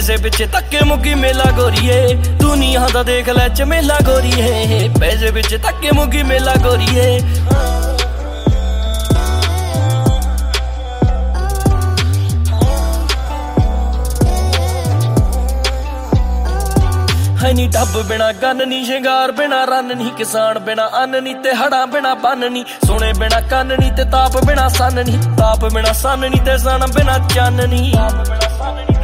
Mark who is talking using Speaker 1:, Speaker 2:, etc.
Speaker 1: ਪੈਸੇ ਪਿੱਛੇ ਧੱਕੇ ਮੁੱਕੀ ਮੇਲਾ ਗੋਰੀਏ, ਦੁਨੀਆ ਦਾ ਦੇਖ ਲੈ ਚਮੇਲਾ ਗੋਰੀਏ, ਪੈਸੇ ਪਿੱਛੇ ਧੱਕੇ ਮੁੱਕੀ ਮੇਲਾ ਗੋਰੀਏ। ਹੈ ਨੀ ਡੱਬ ਬਿਨਾ ਗੰਨ ਨੀ, ਸ਼ਿੰਗਾਰ ਬਿਨਾ ਰੰਨ ਨੀ, ਕਿਸਾਨ ਬਿਨਾ ਅੰਨ ਨੀ ਤੇ ਹੜਾਂ ਬਿਨਾ ਬੰਨ ਨੀ, ਸੋਨੇ ਬਿਨਾ ਕੰਨ ਨੀ ਤੇ ਤਾਪ ਬਿਨਾ ਸੰਨ ਨੀ, ਤਾਪ ਬਿਨਾ ਸੰਨ ਨੀ ਤੇ ਸਣ ਬਿਨਾ ਚੰਨ ਨੀ।